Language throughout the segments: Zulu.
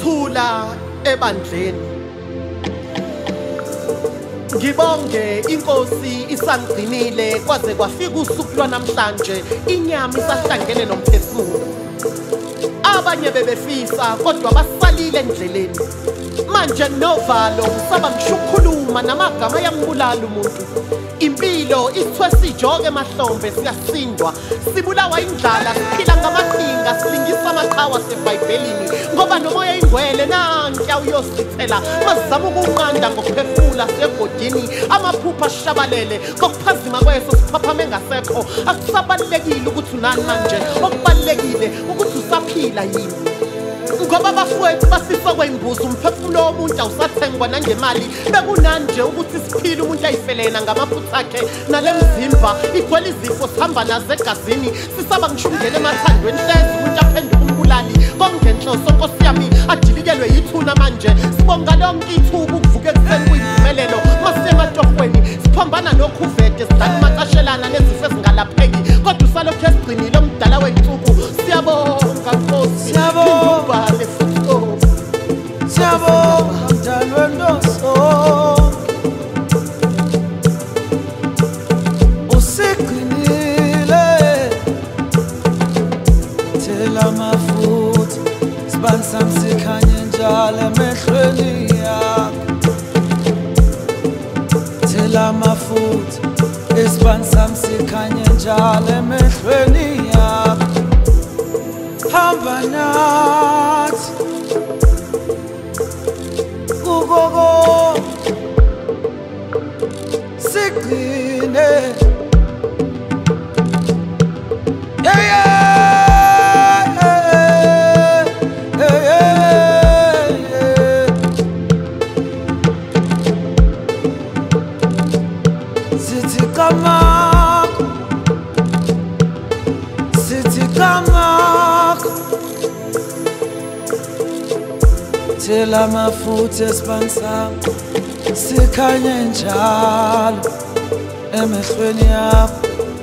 ukuthula ebandleni. Ngibonge inkosi isangcinile kwaze kwafika usuku lwanamhlanje inyama isahlangene nomphefumulo. Abanye bebefisa kodwa basalile endleleni. Manje novalo ngisaba ngisho ukukhuluma namagama yambulala umuntu. Impilo isithwe sijoke emahlombe siyasindwa, sibulawa indlala, siphila ngamadinga, silingisa amaqhawa seBhayibhelini ngoba nomoya ingcwele nankiya uyosithela mazama ukunqanda ngokuphefula segodini amaphupha ashabalele ngokuphazima kweso siphaphame ngasekho. Akusabalekile ukuthi unani manje, okubalekile ukuthi usaphila yini. Ngoba bafowethu basifo kwembuzo umphefumulo womuntu awusathengwa nangemali. Bekunani nje ukuthi siphile umuntu ayifelena ngamaphutha akhe nalemzimba igcwele izifo sihamba nazo egazini. Sisaba ngisho ungena emathandweni hlezi umuntu aphenduka umbulali. Kongenhloso Nkosi yami adilikelwe yithuna manje. Sibonga lonke ithuba ukuvuka ekuseni kuyimpumelelo masematohweni. Siphambana nokhuvete sidala umacashelana nezifo ezingalapheki kodwa usalokhu esigcinile omdala wensuku. Siyabonga Nkosi, siyabonga mdalwe ndoso usigcinile. Thela amafutha isibani sami sikhanye njalo emehlweni yakho. Thela amafutha isibani sami sikhanye njalo emehlweni yakho. Hamba nathi kugogo sigcine, sithi kamakho, sithi kamakho. Thela amafutha esibani sami sikhanye njalo emehlweni yakho.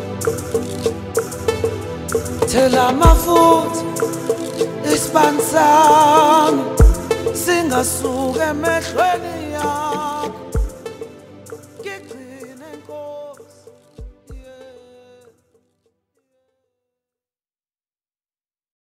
Thela amafutha isibani sami singasuka emehlweni yakho.